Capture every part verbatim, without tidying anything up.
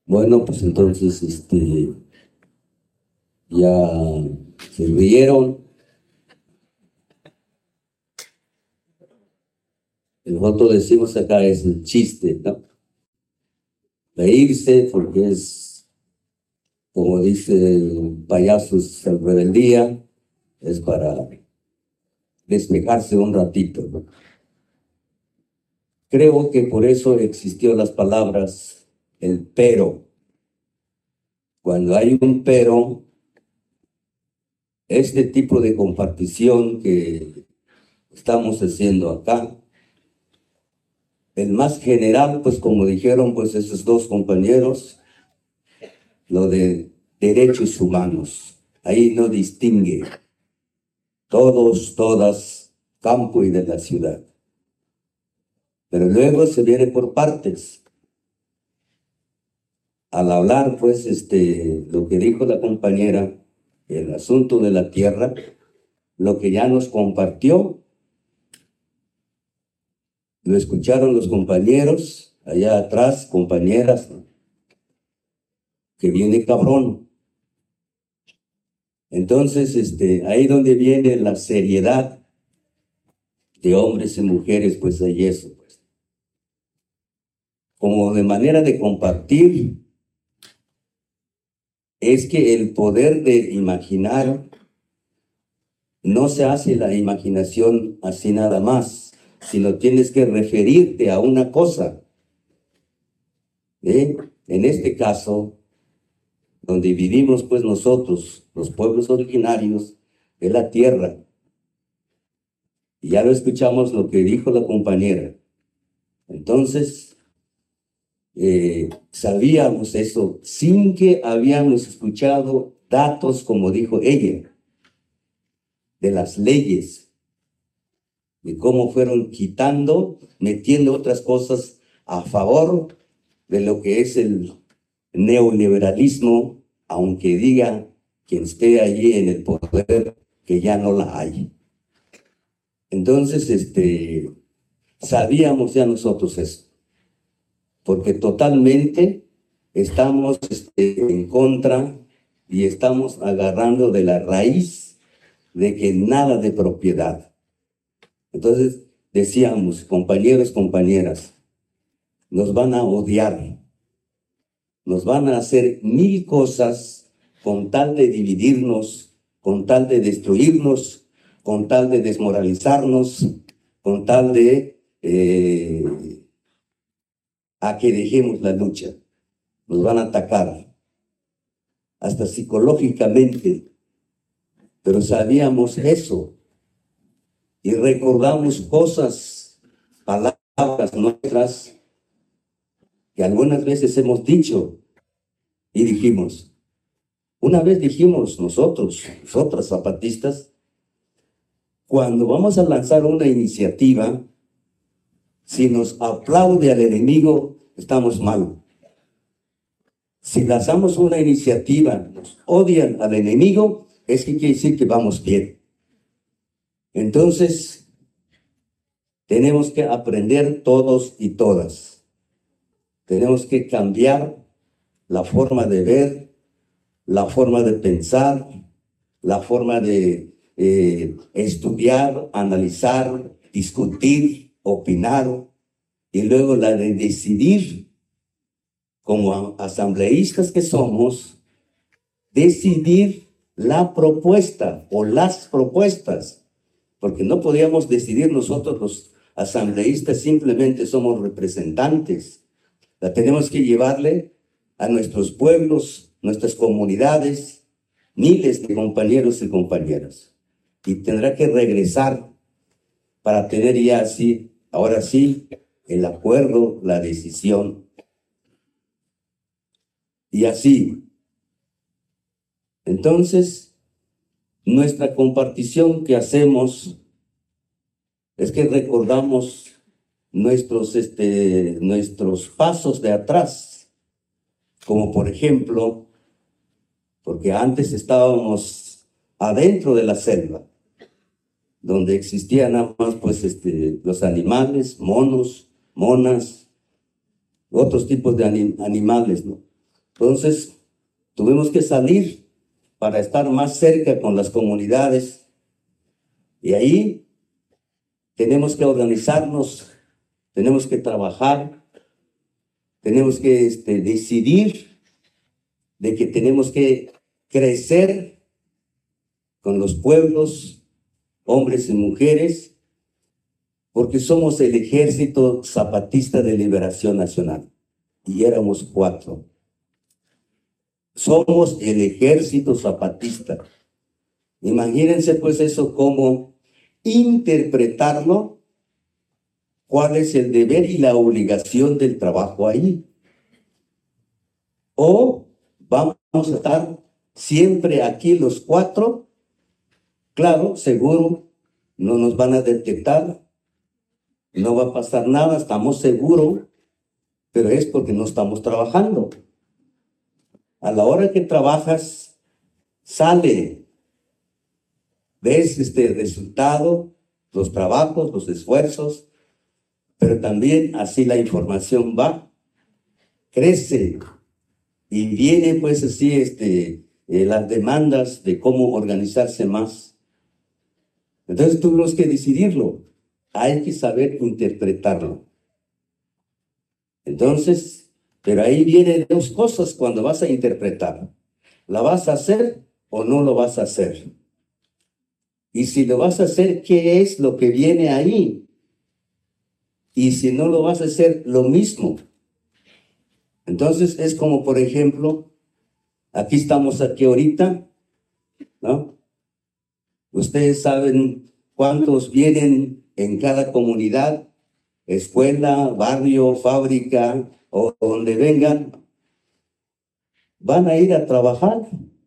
Bueno, pues entonces, este, ya se rieron. Nosotros decimos acá es el chiste, ¿no? Reírse porque es, como dice payasos en rebeldía, es para despejarse un ratito, ¿no? Creo que por eso existió las palabras el pero. Cuando hay un pero, este tipo de compartición que estamos haciendo acá, el más general, pues como dijeron pues esos dos compañeros, lo de derechos humanos, ahí no distingue, todos, todas, campo y de la ciudad. Pero luego se viene por partes. Al hablar, pues, este, lo que dijo la compañera, el asunto de la tierra, lo que ya nos compartió, lo escucharon los compañeros, allá atrás, compañeras, ¿no? Que viene cabrón. Entonces, este, ahí donde viene la seriedad de hombres y mujeres, pues hay eso, pues. Como de manera de compartir, es que el poder de imaginar no se hace la imaginación así nada más, sino tienes que referirte a una cosa. ¿Eh? En este caso, donde vivimos pues nosotros, los pueblos originarios, es la tierra. Y ya lo escuchamos lo que dijo la compañera. Entonces, eh, sabíamos eso sin que habíamos escuchado datos, como dijo ella, de las leyes, de cómo fueron quitando, metiendo otras cosas a favor de lo que es el neoliberalismo, aunque diga quien esté allí en el poder que ya no la hay. Entonces, este, sabíamos ya nosotros eso, porque totalmente estamos este, en contra y estamos agarrando de la raíz de que nada de propiedad. Entonces, decíamos, compañeros, compañeras, nos van a odiar, nos van a hacer mil cosas con tal de dividirnos, con tal de destruirnos, con tal de desmoralizarnos, con tal de eh, a que dejemos la lucha. Nos van a atacar, hasta psicológicamente, pero sabíamos eso y recordamos cosas, palabras nuestras que algunas veces hemos dicho y dijimos. Una vez dijimos nosotros, nosotras zapatistas, cuando vamos a lanzar una iniciativa, si nos aplaude al enemigo, estamos mal. Si lanzamos una iniciativa, nos odian al enemigo, es que quiere decir que vamos bien. Entonces, tenemos que aprender todos y todas. Tenemos que cambiar la forma de ver, la forma de pensar, la forma de eh, estudiar, analizar, discutir, opinar, y luego la de decidir, como asambleístas que somos, decidir la propuesta o las propuestas, porque no podíamos decidir nosotros los asambleístas, simplemente somos representantes. La tenemos que llevarle a nuestros pueblos, nuestras comunidades, miles de compañeros y compañeras. Y tendrá que regresar para tener ya así, ahora sí, el acuerdo, la decisión. Y así. Entonces, nuestra compartición que hacemos es que recordamos nuestros, este, nuestros pasos de atrás, como por ejemplo, porque antes estábamos adentro de la selva, donde existían nada más pues, este, los animales, monos, monas, otros tipos de anim animales, ¿no? Entonces, tuvimos que salir para estar más cerca con las comunidades. Y ahí tenemos que organizarnos, tenemos que trabajar, tenemos que este, decidir de que tenemos que crecer con los pueblos, hombres y mujeres, porque somos el Ejército Zapatista de Liberación Nacional. Y éramos cuatro. Somos el Ejército Zapatista. Imagínense pues eso, cómo interpretarlo, cuál es el deber y la obligación del trabajo ahí. O vamos a estar siempre aquí los cuatro, claro, seguro, no nos van a detectar, no va a pasar nada, estamos seguros, pero es porque no estamos trabajando. A la hora que trabajas, sale, ves este resultado, los trabajos, los esfuerzos, pero también así la información va, crece, y viene pues así este, eh, las demandas de cómo organizarse más. Entonces tuvimos que decidirlo, hay que saber interpretarlo. Entonces, pero ahí vienen dos cosas cuando vas a interpretar. ¿La vas a hacer o no lo vas a hacer? Y si lo vas a hacer, ¿qué es lo que viene ahí? Y si no lo vas a hacer, lo mismo. Entonces es como, por ejemplo, aquí estamos aquí ahorita, ¿no? Ustedes saben cuántos vienen en cada comunidad, escuela, barrio, fábrica o donde vengan, van a ir a trabajar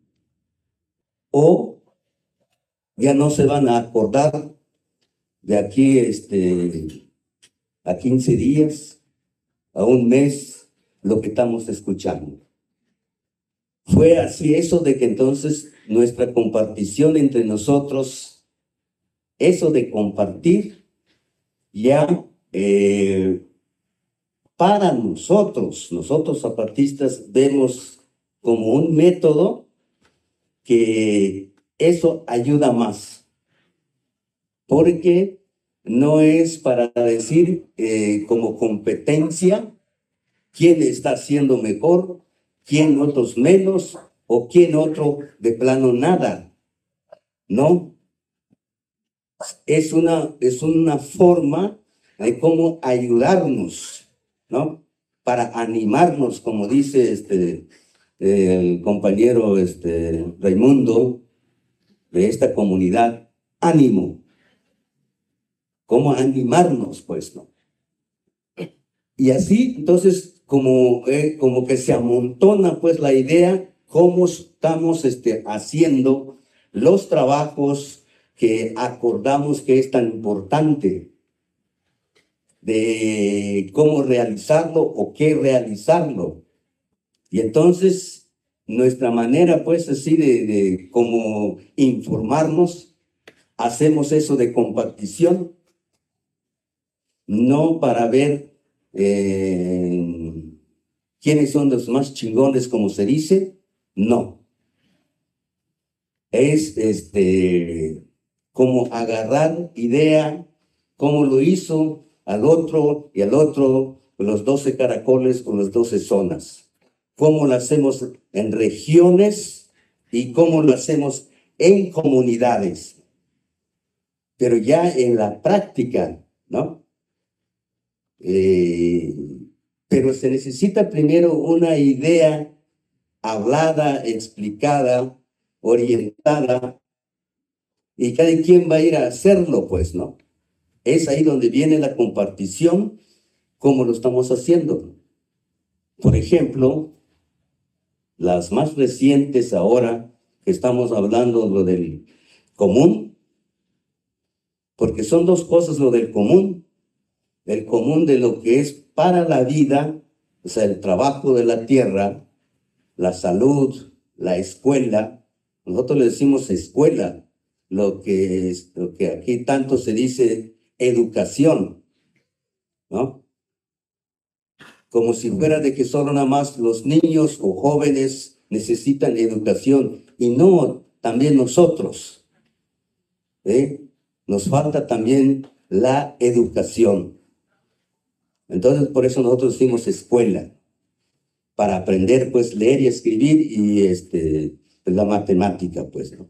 o ya no se van a acordar de aquí este, a quince días, a un mes, lo que estamos escuchando. Fue así eso de que entonces nuestra compartición entre nosotros, eso de compartir, ya eh, para nosotros, nosotros zapatistas, vemos como un método que eso ayuda más, porque no es para decir eh, como competencia quién está haciendo mejor, quién otros menos o quién otro de plano nada. No, es una, es una forma de cómo ayudarnos, ¿no? Para animarnos, como dice este, el compañero este, Raimundo de esta comunidad, ánimo. ¿Cómo animarnos, pues, no? Y así, entonces, como, eh, como que se amontona, pues, la idea, cómo estamos este, haciendo los trabajos que acordamos que es tan importante, de cómo realizarlo o qué realizarlo. Y entonces, nuestra manera, pues, así de, de como informarnos, hacemos eso de compartición, no para ver eh, quiénes son los más chingones, como se dice, no. Es este, como agarrar idea, cómo lo hizo al otro y al otro, con los doce caracoles, con las doce zonas. Cómo lo hacemos en regiones y cómo lo hacemos en comunidades. Pero ya en la práctica, ¿no? Eh, pero se necesita primero una idea hablada, explicada, orientada, y cada quien va a ir a hacerlo, pues, ¿no? Es ahí donde viene la compartición, como lo estamos haciendo. Por ejemplo, las más recientes ahora, que estamos hablando lo del común, porque son dos cosas lo del común, el común de lo que es para la vida, o sea, el trabajo de la tierra, la salud, la escuela. Nosotros le decimos escuela, lo que, es, lo que aquí tanto se dice educación, ¿no? como si fuera de que solo nada más los niños o jóvenes necesitan educación, y no, también nosotros. ¿eh? Nos falta también la educación. Entonces, por eso nosotros hicimos escuela, para aprender, pues, leer y escribir, y este, pues, la matemática, pues, ¿no?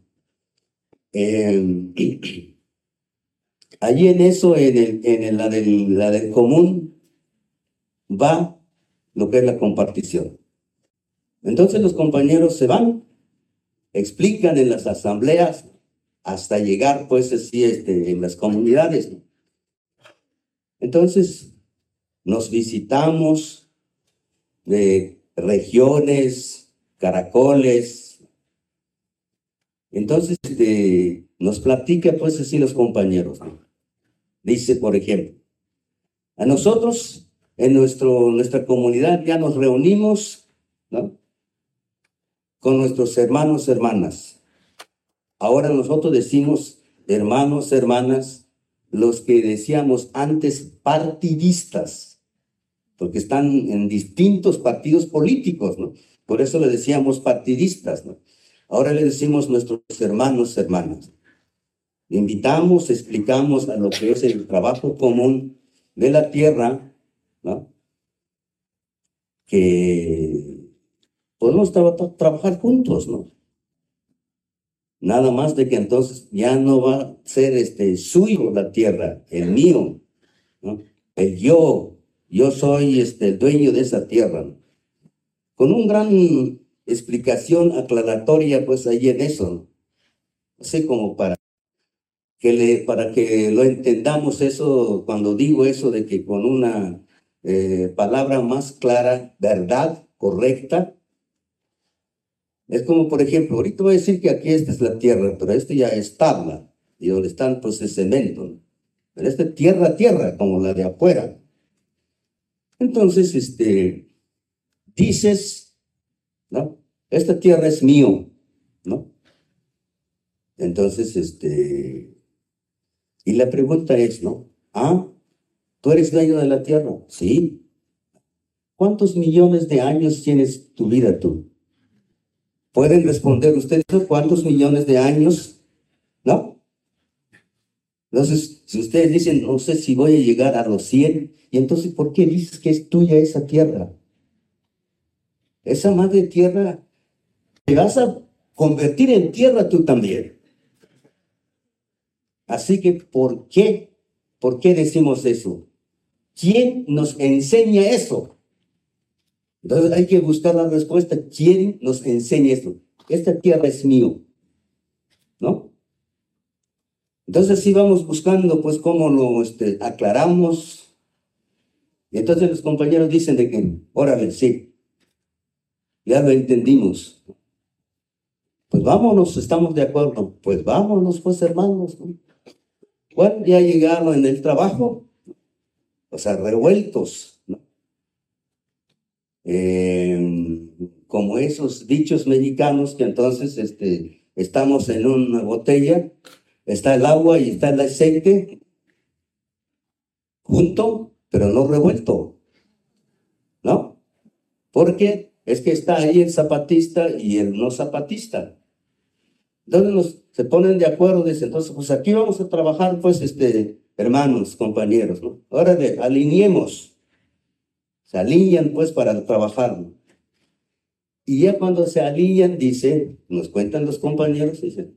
Eh, allí en eso, en, el, en el- la, del, la del común, va lo que es la compartición. Entonces los compañeros se van, explican en las asambleas, hasta llegar, pues, así, este, en las comunidades, ¿no? Entonces, nos visitamos de regiones, caracoles. Entonces, este, nos platica, pues, así los compañeros, ¿no? Dice, por ejemplo, a nosotros, en nuestro, nuestra comunidad, ya nos reunimos, ¿no? Con nuestros hermanos, hermanas. Ahora nosotros decimos hermanos, hermanas, los que decíamos antes partidistas, porque están en distintos partidos políticos, ¿no? Por eso le decíamos partidistas, ¿no? Ahora le decimos nuestros hermanos, hermanas. Invitamos, explicamos a lo que es el trabajo común de la tierra, ¿no? Que podemos tra trabajar juntos, ¿no? Nada más de que entonces ya no va a ser este, suyo la tierra, el mío, ¿no? El yo, yo soy este, el dueño de esa tierra, ¿no? Con una gran explicación aclaratoria, pues ahí en eso, ¿no? Así como para que, le, para que lo entendamos eso, cuando digo eso de que con una eh, palabra más clara, verdad, correcta. Es como, por ejemplo, ahorita voy a decir que aquí esta es la tierra, pero este ya es tabla, y donde están, pues, el cemento, ¿no? Pero esta es tierra, tierra, como la de afuera. Entonces, este, dices, ¿no? Esta tierra es mío, ¿no? Entonces, este, y la pregunta es, ¿no? Ah, ¿tú eres dueño de la tierra? Sí. ¿Cuántos millones de años tienes tu vida tú? ¿Pueden responder ustedes cuántos millones de años? ¿No? Entonces, si ustedes dicen, no sé si voy a llegar a los cien, y entonces, ¿por qué dices que es tuya esa tierra? Esa madre tierra, te vas a convertir en tierra tú también. Así que, ¿por qué? ¿Por qué decimos eso? ¿Quién nos enseña eso? Entonces hay que buscar la respuesta. ¿Quién nos enseña esto? Esta tierra es mío, ¿no? Entonces sí vamos buscando, pues, cómo lo este, aclaramos. Y entonces los compañeros dicen de que, órale, sí, ya lo entendimos. Pues vámonos, estamos de acuerdo. Pues vámonos, pues, hermanos, ¿no? Bueno, ya llegaron en el trabajo, o sea, revueltos, ¿no? Eh, como esos dichos mexicanos que entonces este, estamos en una botella, está el agua y está el aceite junto, pero no revuelto, ¿no? Porque es que está ahí el zapatista y el no zapatista. Entonces nos, se ponen de acuerdo, dicen, entonces, pues aquí vamos a trabajar, pues, este, hermanos, compañeros, ¿no? Ahora de, alineemos, se alinean, pues, para trabajar, ¿no? Y ya cuando se alinean, dice, nos cuentan los compañeros, dicen,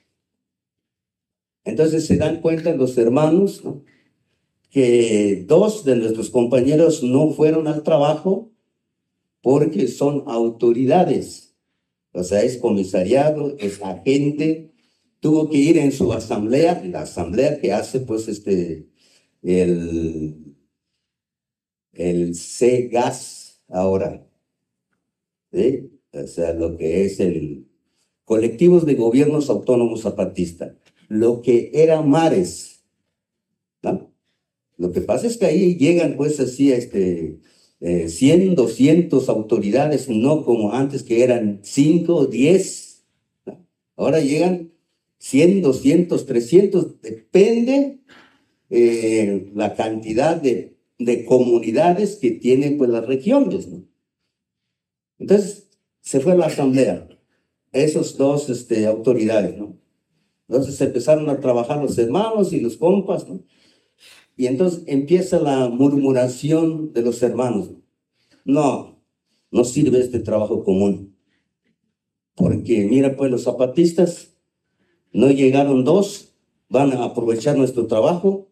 entonces se dan cuenta los hermanos, ¿no? Que dos de nuestros compañeros no fueron al trabajo porque son autoridades, o sea, es comisariado, es agente, tuvo que ir en su asamblea, la asamblea que hace, pues, este, el, el CEGAS ahora, ¿sí? O sea, lo que es el Colectivos de Gobiernos Autónomos Zapatista, lo que era Mares, ¿no? Lo que pasa es que ahí llegan, pues, así, este, eh, cien, doscientos autoridades, no como antes que eran cinco, diez, ¿no? Ahora llegan cien, doscientos, trescientos, depende eh, la cantidad de de comunidades que tienen pues las regiones, ¿no? Entonces se fue a la asamblea, esos dos este, autoridades, ¿no? Entonces empezaron a trabajar los hermanos y los compas, ¿no? Y entonces empieza la murmuración de los hermanos. No, no sirve este trabajo común. Porque mira, pues los zapatistas no llegaron dos, van a aprovechar nuestro trabajo.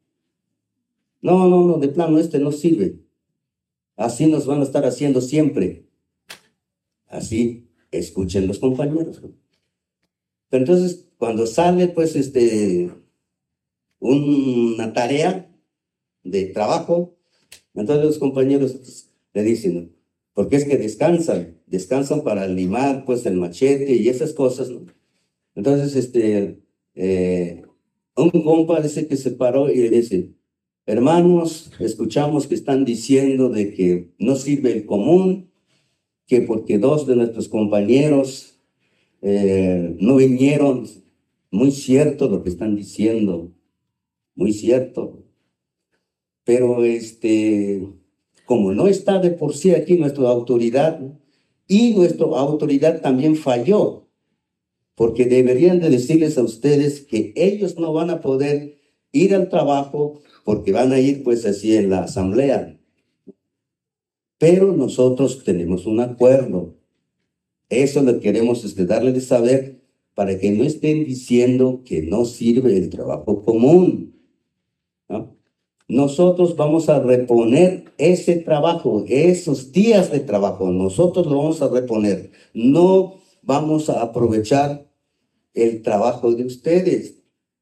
No, no, no, de plano este no sirve. Así nos van a estar haciendo siempre. Así, escuchen los compañeros. Pero entonces, cuando sale, pues, este, una tarea de trabajo, entonces los compañeros le dicen, porque es que descansan, descansan para limar, pues, el machete y esas cosas, ¿no? Entonces, este, eh, un compa dice que se paró y le dice, hermanos, escuchamos que están diciendo de que no sirve el común, que porque dos de nuestros compañeros eh, no vinieron. Muy cierto lo que están diciendo, muy cierto. Pero este, como no está de por sí aquí nuestra autoridad, y nuestra autoridad también falló, porque deberían de decirles a ustedes que ellos no van a poder ir al trabajo porque van a ir pues así en la asamblea. Pero nosotros tenemos un acuerdo. Eso lo queremos este, darles de saber para que no estén diciendo que no sirve el trabajo común, ¿no? Nosotros vamos a reponer ese trabajo, esos días de trabajo, nosotros lo vamos a reponer. No vamos a aprovechar el trabajo de ustedes.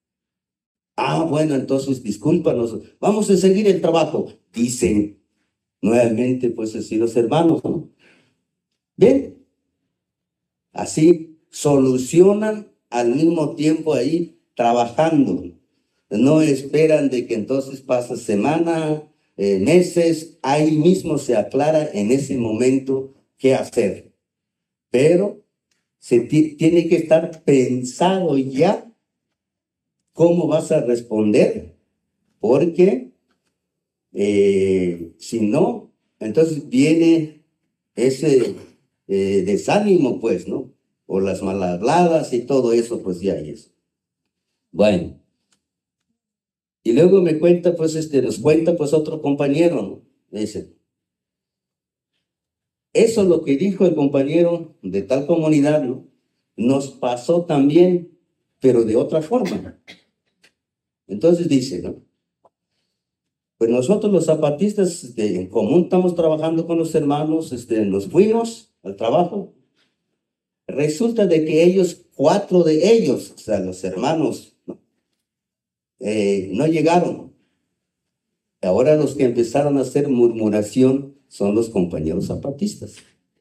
Ah, bueno, entonces discúlpanos, vamos a seguir el trabajo, dicen nuevamente, pues así los hermanos, ¿no? Bien, así solucionan al mismo tiempo ahí trabajando. No esperan de que entonces pasa semana, eh, meses, ahí mismo se aclara en ese momento qué hacer. Pero se tiene que estar pensado ya cómo vas a responder, porque eh, si no, entonces viene ese eh, desánimo, pues, ¿no? O las mal habladas y todo eso, pues ya es. Bueno. Y luego me cuenta, pues, este, nos cuenta, pues, otro compañero, ¿no? Dice, eso lo que dijo el compañero de tal comunidad, ¿no? Nos pasó también, pero de otra forma. Entonces dice, ¿no? Pues nosotros los zapatistas, este, en común estamos trabajando con los hermanos, este, nos fuimos al trabajo. Resulta de que ellos, cuatro de ellos, o sea, los hermanos, ¿no? Eh, no llegaron. Ahora los que empezaron a hacer murmuración son los compañeros zapatistas.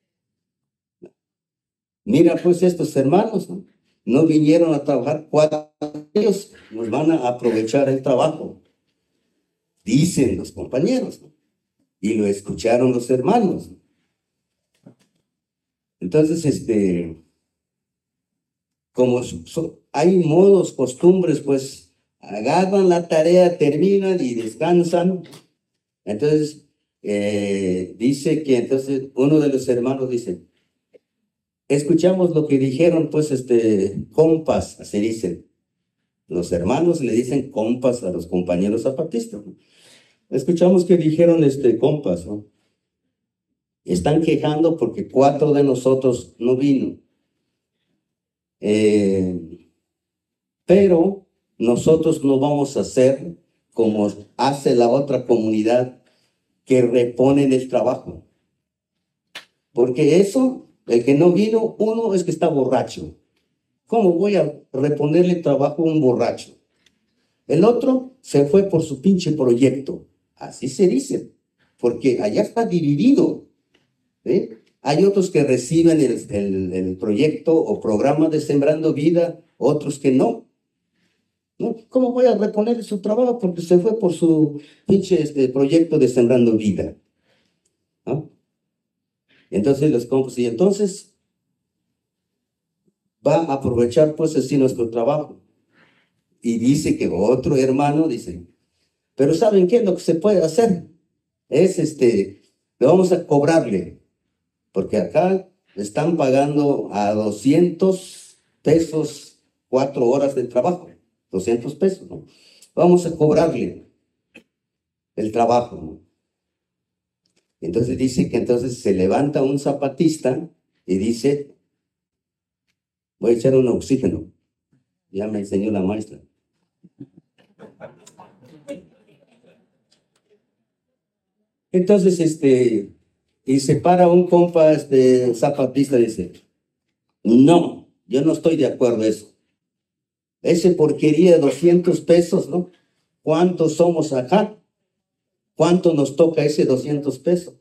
Mira, pues estos hermanos, ¿no? No vinieron a trabajar, cuatro de ellos nos van a aprovechar el trabajo, dicen los compañeros, ¿no? Y lo escucharon los hermanos, ¿no? Entonces, este, como so, hay modos, costumbres, pues agarran la tarea, terminan y descansan. Entonces, eh, dice que entonces uno de los hermanos dice, escuchamos lo que dijeron, pues, este, compas, así dicen. Los hermanos le dicen compas a los compañeros zapatistas, ¿no? Escuchamos que dijeron, este, compas, ¿no? Están quejando porque cuatro de nosotros no vino. Eh, pero nosotros no vamos a hacer como hace la otra comunidad que reponen el trabajo. Porque eso, el que no vino, uno es que está borracho. ¿Cómo voy a reponerle trabajo a un borracho? El otro se fue por su pinche proyecto. Así se dice. Porque allá está dividido, ¿sí? Hay otros que reciben el, el, el proyecto o programa de Sembrando Vida, otros que no. ¿No? ¿Cómo voy a reponer su trabajo? Porque se fue por su pinche este, proyecto de Sembrando Vida, ¿no? Entonces los compas, y entonces va a aprovechar pues así nuestro trabajo. Y dice que otro hermano dice, pero ¿saben qué es lo que se puede hacer? es este, le vamos a cobrarle, porque acá están pagando a doscientos pesos cuatro horas de trabajo, doscientos pesos, ¿no? Vamos a cobrarle el trabajo, ¿no? Entonces dice que entonces se levanta un zapatista y dice, voy a echar un oxígeno. Ya me enseñó la maestra. Entonces, este, y se para un compa, este, zapatista, dice, no, yo no estoy de acuerdo en eso. Ese porquería de doscientos pesos, ¿no? ¿Cuántos somos acá? ¿Cuánto nos toca ese doscientos pesos?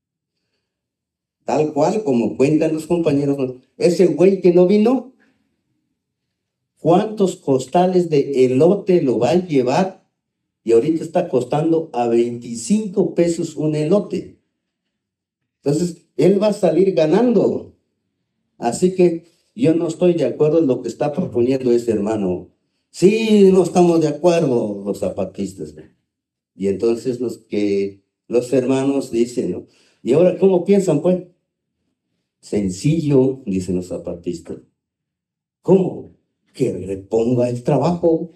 Tal cual como cuentan los compañeros, ¿no? Ese güey que no vino, ¿cuántos costales de elote lo va a llevar? Y ahorita está costando a veinticinco pesos un elote. Entonces, él va a salir ganando. Así que yo no estoy de acuerdo en lo que está proponiendo ese hermano. Sí, no estamos de acuerdo los zapatistas. Y entonces los que los hermanos dicen, ¿no? ¿Y ahora cómo piensan, pues? Sencillo, dicen los zapatistas. ¿Cómo? Que reponga el trabajo.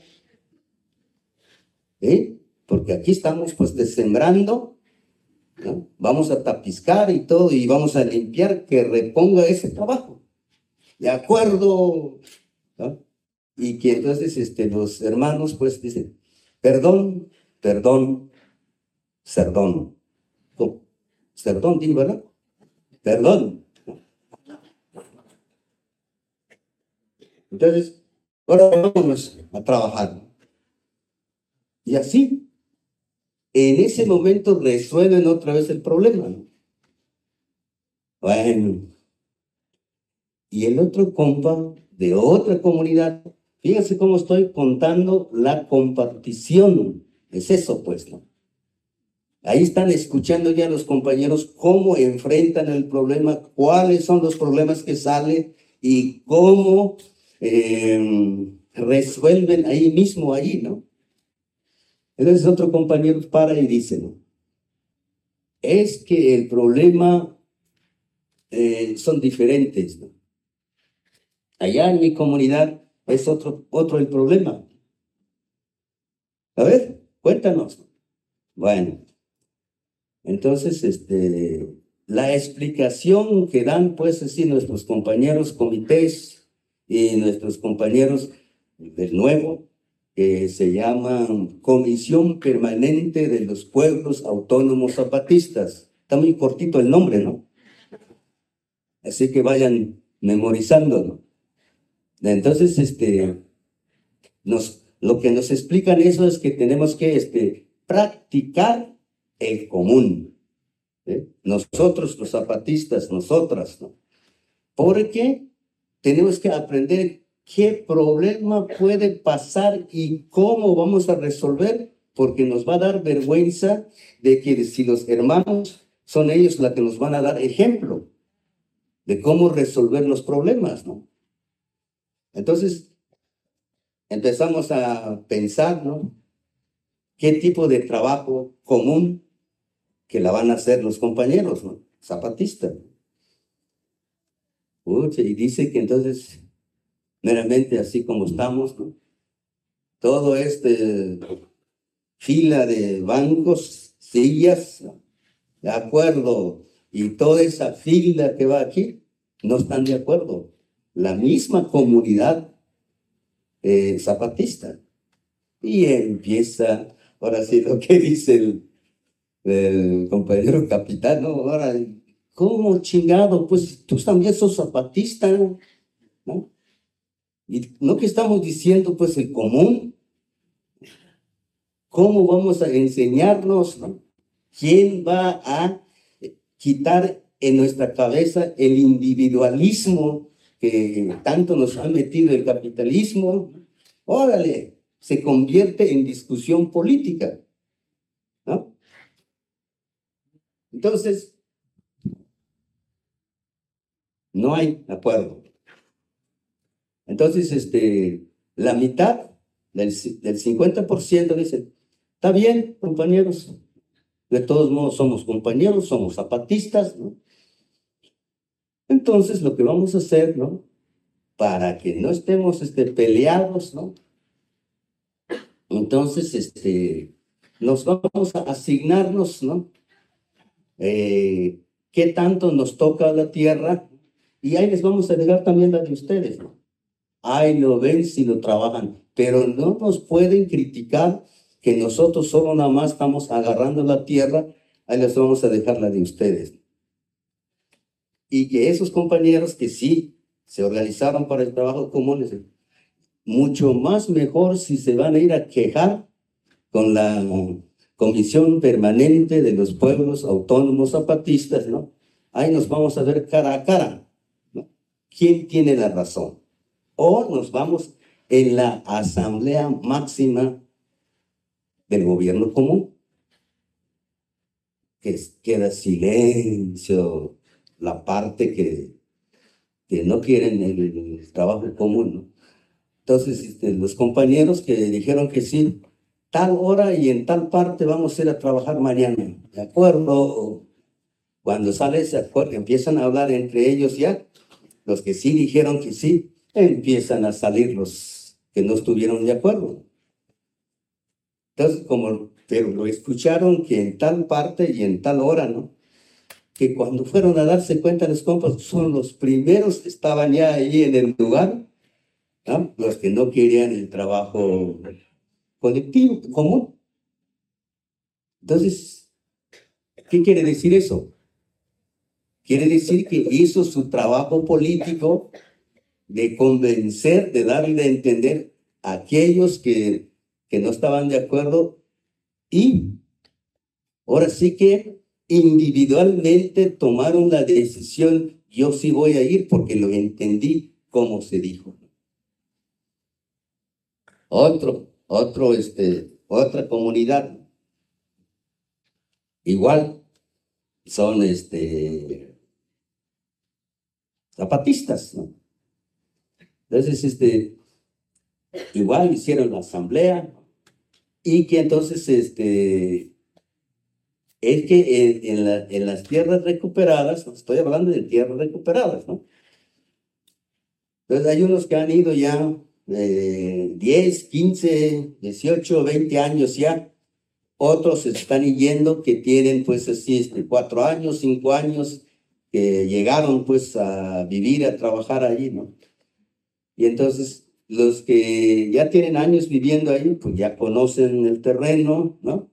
¿Eh? Porque aquí estamos pues desembrando, ¿no? Vamos a tapizcar y todo y vamos a limpiar, que reponga ese trabajo. De acuerdo, ¿no? Y que entonces este, los hermanos pues dicen, perdón, perdón, cerdón. ¿Cómo? Cerdón, digo, ¿verdad? Perdón. Entonces, ahora vamos a trabajar. Y así, en ese momento resuelven otra vez el problema, ¿no? Bueno, y el otro compa de otra comunidad, fíjense cómo estoy contando la compartición. Es eso, pues, ¿no? Ahí están escuchando ya los compañeros cómo enfrentan el problema, cuáles son los problemas que salen y cómo eh, resuelven ahí mismo, ahí, ¿no? Entonces otro compañero para y dice, ¿no? Es que el problema eh, son diferentes, ¿no? Allá en mi comunidad es otro, otro el problema. A ver, cuéntanos. Bueno, entonces, este, la explicación que dan, pues, así nuestros compañeros comités y nuestros compañeros del nuevo, que se llaman Comisión Permanente de los Pueblos Autónomos Zapatistas. Está muy cortito el nombre, ¿no? Así que vayan memorizándolo. Entonces, este, nos, lo que nos explican eso es que tenemos que este, practicar el común. ¿Eh? Nosotros, los zapatistas, nosotras, ¿no? Porque tenemos que aprender qué problema puede pasar y cómo vamos a resolver, porque nos va a dar vergüenza de que si los hermanos son ellos los que nos van a dar ejemplo de cómo resolver los problemas, ¿no? Entonces, empezamos a pensar, ¿no? ¿Qué tipo de trabajo común que la van a hacer los compañeros, ¿no? Zapatistas. Uy, y dice que entonces, meramente así como estamos, ¿no? Todo este fila de bancos, sillas, ¿no? De acuerdo, y toda esa fila que va aquí, no están de acuerdo. La misma comunidad eh, zapatista. Y empieza, ahora sí, lo que dice el, el compañero capitán, ¿no? Ahora, ¿cómo chingado? Pues tú también sos zapatista, ¿no? Y no que estamos diciendo, pues, el común. ¿Cómo vamos a enseñarnos, ¿no? ¿Quién va a quitar en nuestra cabeza el individualismo que tanto nos ha metido el capitalismo? Órale, se convierte en discusión política, ¿no? Entonces, no hay acuerdo. Entonces, este, la mitad del, del cincuenta por ciento dice, está bien, compañeros, De todos modos, somos compañeros, somos zapatistas, ¿no? Entonces, lo que vamos a hacer, ¿no? Para que no estemos este, peleados, ¿no? Entonces, este, nos vamos a asignarnos, ¿no? Eh, ¿Qué tanto nos toca la tierra? Y ahí les vamos a dejar también la de ustedes, ¿no? Ahí lo ven si lo trabajan, pero no nos pueden criticar que nosotros solo nada más estamos agarrando la tierra, ahí les vamos a dejar la de ustedes. Y que esos compañeros que sí se organizaron para el trabajo común, es mucho más mejor si se van a ir a quejar con la Comisión Permanente de los Pueblos Autónomos Zapatistas, ¿no? Ahí nos vamos a ver cara a cara, ¿no? ¿Quién tiene la razón? O nos vamos en la Asamblea Máxima del Gobierno Común, que queda silencio, la parte que, que no quieren el, el trabajo común, ¿no? Entonces, este, los compañeros que dijeron que sí, tal hora y en tal parte vamos a ir a trabajar mañana, ¿de acuerdo? Cuando sale ese acuerdo, empiezan a hablar entre ellos ya, los que sí dijeron que sí, empiezan a salir los que no estuvieron de acuerdo. Entonces, como, pero lo escucharon que en tal parte y en tal hora, ¿no? Que cuando fueron a darse cuenta los compas, son los primeros que estaban ya ahí en el lugar, ¿no? Los que no querían el trabajo colectivo, común. Entonces, ¿qué quiere decir eso? Quiere decir que hizo su trabajo político de convencer, de darle a entender a aquellos que, que no estaban de acuerdo y ahora sí que individualmente tomaron la decisión, yo sí voy a ir porque lo entendí como se dijo. Otro, otro, este, otra comunidad, igual, son este, zapatistas, ¿no? Entonces, este, igual hicieron la asamblea y que entonces, este, es que en, en, la, en las tierras recuperadas, estoy hablando de tierras recuperadas, ¿no? Entonces hay unos que han ido ya eh, diez, quince, dieciocho, veinte años ya, otros están yendo que tienen pues así este, cuatro años, cinco años, que llegaron pues a vivir, a trabajar allí, ¿no? Y entonces los que ya tienen años viviendo ahí, pues ya conocen el terreno, ¿no?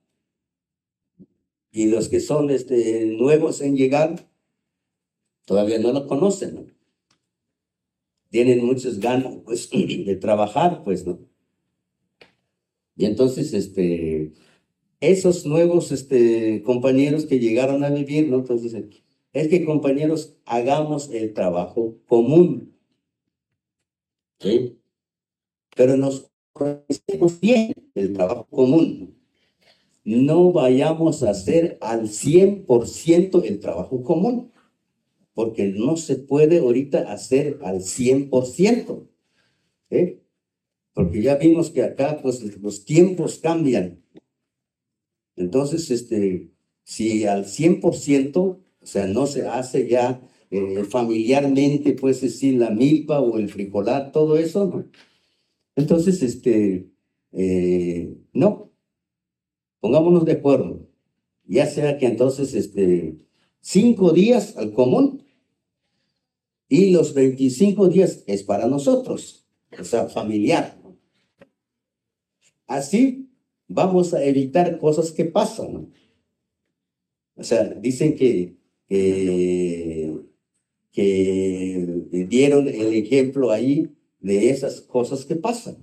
Y los que son este, nuevos en llegar, todavía no lo conocen, ¿no? Tienen muchas ganas, pues, de trabajar, pues, ¿no? Y entonces, este, esos nuevos, este, compañeros que llegaron a vivir, ¿no? Entonces, es que, compañeros, hagamos el trabajo común, ¿sí? Pero nos organicemos bien el trabajo común. No vayamos a hacer al cien por ciento el trabajo común, porque no se puede ahorita hacer al cien por ciento, ¿sí? Porque ya vimos que acá, pues, los tiempos cambian. Entonces, este, si al cien por ciento, o sea, no se hace ya eh, familiarmente, pues, decir, la milpa o el frijolar, todo eso, ¿no? Entonces, este, eh, no, pongámonos de acuerdo. Ya sea que entonces, este, cinco días al común y los veinticinco días es para nosotros, o sea, familiar. Así vamos a evitar cosas que pasan, ¿no? O sea, dicen que, que, que dieron el ejemplo ahí de esas cosas que pasan.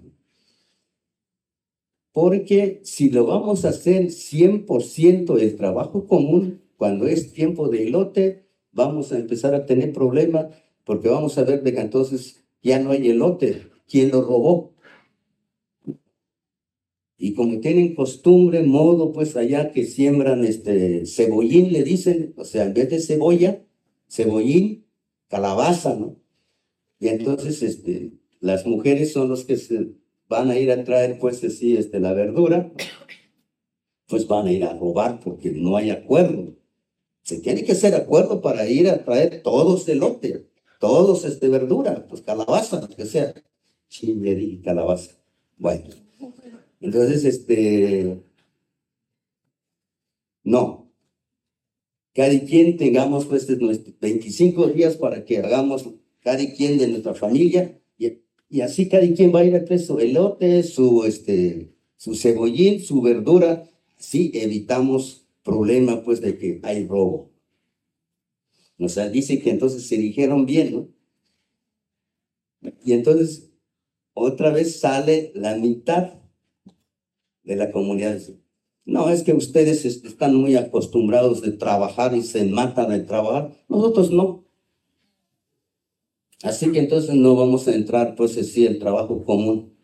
Porque si lo vamos a hacer cien por ciento el trabajo común, cuando es tiempo de elote, vamos a empezar a tener problemas porque vamos a ver de que entonces ya no hay elote. ¿Quién lo robó? Y como tienen costumbre, modo, pues allá que siembran este cebollín, le dicen, o sea, en vez de cebolla, cebollín, calabaza, ¿no? Y entonces, este, las mujeres son los que se van a ir a traer, pues, así, este, la verdura, pues van a ir a robar porque no hay acuerdo. Se tiene que hacer acuerdo para ir a traer todos elote, todos este verdura, pues calabaza, lo que sea. Chile y calabaza. Bueno, entonces, este, no. Cada quien tengamos pues nuestros veinticinco días para que hagamos cada quien de nuestra familia y, y así cada quien va a ir a traer su elote, su, este, su cebollín, su verdura. Así evitamos problema pues de que hay robo. O sea, dice que entonces se dijeron bien, ¿no? Y entonces otra vez sale la mitad de la comunidad. No, es que ustedes están muy acostumbrados de trabajar y se matan de trabajar. Nosotros no. Así que entonces no vamos a entrar, pues así, el trabajo común.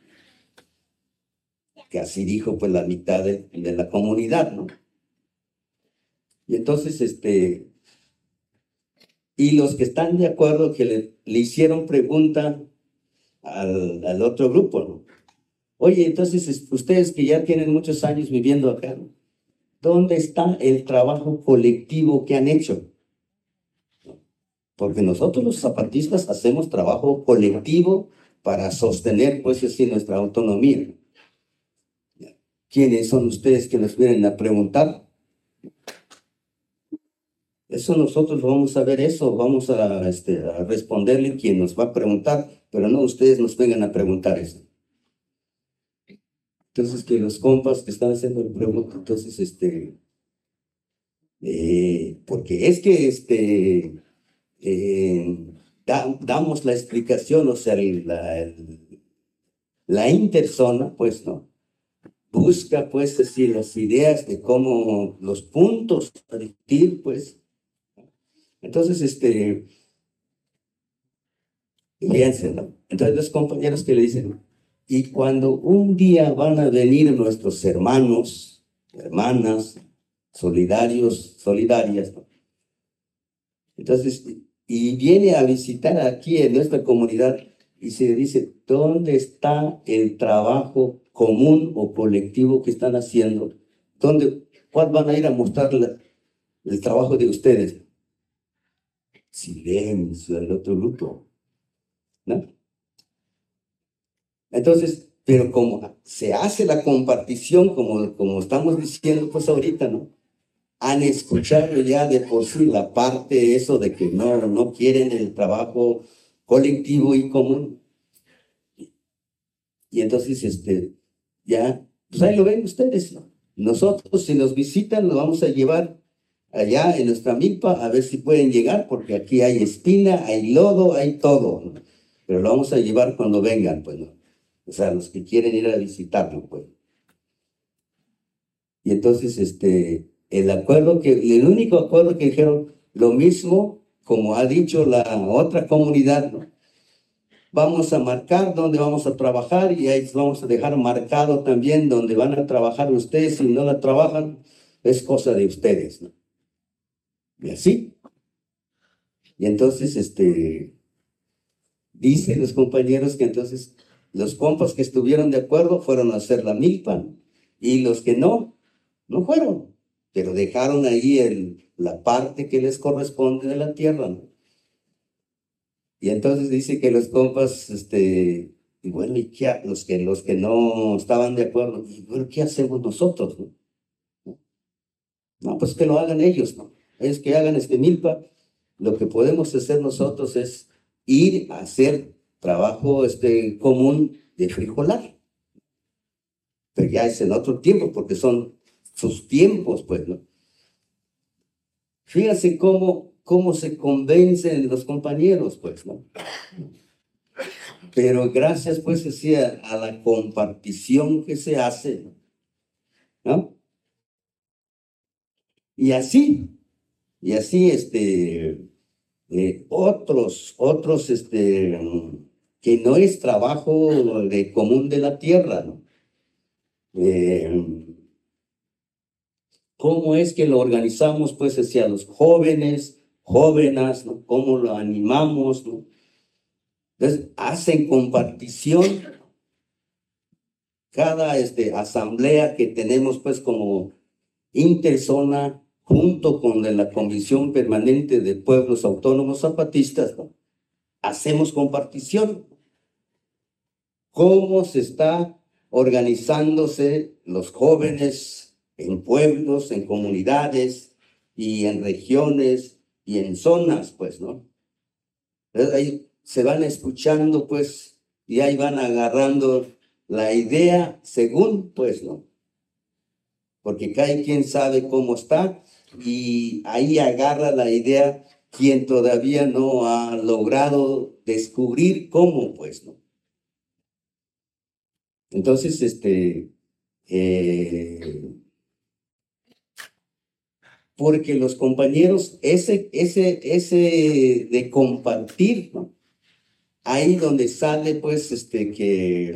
Que así dijo, pues, la mitad de, de la comunidad, ¿no? Y entonces, este, y los que están de acuerdo que le, le hicieron pregunta al, al otro grupo, ¿no? Oye, entonces, ustedes que ya tienen muchos años viviendo acá, ¿no? ¿Dónde está el trabajo colectivo que han hecho? Porque nosotros los zapatistas hacemos trabajo colectivo para sostener, pues así, nuestra autonomía. ¿Quiénes son ustedes que nos vienen a preguntar? Eso nosotros vamos a ver eso, vamos a, este, a responderle quien nos va a preguntar, pero no ustedes nos vengan a preguntar eso. Entonces, que los compas que están haciendo el pregunta, entonces, este, eh, porque es que, este, eh, da, damos la explicación, o sea, la, el, la intersona, pues, ¿no? Busca, pues, así, las ideas de cómo, los puntos a discutir, pues. Entonces, este, fíjense, ¿no? Entonces, los compañeros que le dicen, y cuando un día van a venir nuestros hermanos, hermanas, solidarios, solidarias, ¿no? Entonces, y viene a visitar aquí en nuestra comunidad y se dice, ¿dónde está el trabajo común o colectivo que están haciendo? ¿Dónde, cuál van a ir a mostrar la, el trabajo de ustedes? Silencio del otro grupo, ¿no? Entonces, pero como se hace la compartición, como, como estamos diciendo pues ahorita, ¿no? Han escuchado ya de por sí la parte eso de que no, no quieren el trabajo colectivo y común. Y entonces, este, ya, pues ahí lo ven ustedes, ¿no? Nosotros, si nos visitan, lo vamos a llevar allá en nuestra milpa a ver si pueden llegar, porque aquí hay espina, hay lodo, hay todo, ¿no? Pero lo vamos a llevar cuando vengan, pues, ¿no? O sea, los que quieren ir a visitarlo, pues. Y entonces, este, el acuerdo que, el único acuerdo que dijeron, lo mismo como ha dicho la otra comunidad, ¿no? Vamos a marcar dónde vamos a trabajar y ahí vamos a dejar marcado también dónde van a trabajar ustedes. Si no la trabajan, es cosa de ustedes, ¿no? Y así. Y entonces, este, dicen los compañeros que entonces los compas que estuvieron de acuerdo fueron a hacer la milpa y los que no, no fueron, pero dejaron ahí el, la parte que les corresponde de la tierra, ¿no? Y entonces dice que los compas, este, y bueno, ¿y qué? Los que, los que no estaban de acuerdo, y bueno, ¿qué hacemos nosotros, no? No, pues que lo hagan ellos, ¿no? Es que hagan este milpa. Lo que podemos hacer nosotros es ir a hacer trabajo este, común de frijolar. Pero ya es en otro tiempo, porque son sus tiempos, pues, ¿no? Fíjense cómo, cómo se convencen los compañeros, pues, ¿no? Pero gracias, pues, así a, a la compartición que se hace, ¿no? Y así, y así, este, eh, otros, otros, este, que no es trabajo de común de la tierra, ¿no? Eh, ¿Cómo es que lo organizamos, pues, hacia los jóvenes, jóvenes, ¿no? ¿Cómo lo animamos, ¿no? Entonces, hacen compartición cada este, asamblea que tenemos, pues, como Interzona, junto con la Comisión Permanente de Pueblos Autónomos Zapatistas, ¿no? Hacemos compartición. ¿Cómo se está organizándose los jóvenes en pueblos, en comunidades y en regiones y en zonas, pues, ¿no? Entonces, ahí se van escuchando, pues, y ahí van agarrando la idea según, pues, ¿no? Porque cada quien sabe cómo está y ahí agarra la idea quien todavía no ha logrado descubrir cómo, pues, ¿no? Entonces, este, eh, porque los compañeros, ese, ese, ese de compartir, ¿no? Ahí donde sale, pues, este, que,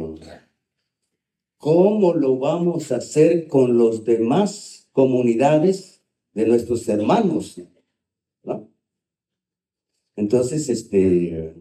¿cómo lo vamos a hacer con los demás comunidades de nuestros hermanos, ¿no? Entonces, este,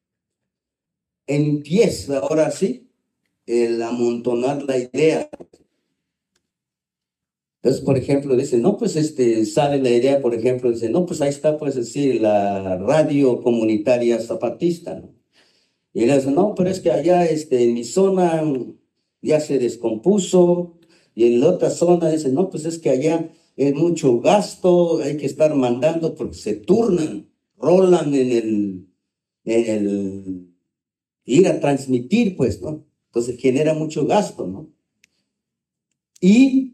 empieza ahora sí el amontonar la idea. Entonces, por ejemplo, dice, no, pues este, sale la idea, por ejemplo, dice, no, pues ahí está, pues decir, la radio comunitaria zapatista, ¿no? Y le dice, no, pero es que allá, este, en mi zona ya se descompuso, y en la otra zona dice, no, pues es que allá es mucho gasto, hay que estar mandando porque se turnan, rolan en el, en el ir a transmitir, pues, ¿no? Entonces genera mucho gasto, ¿no? Y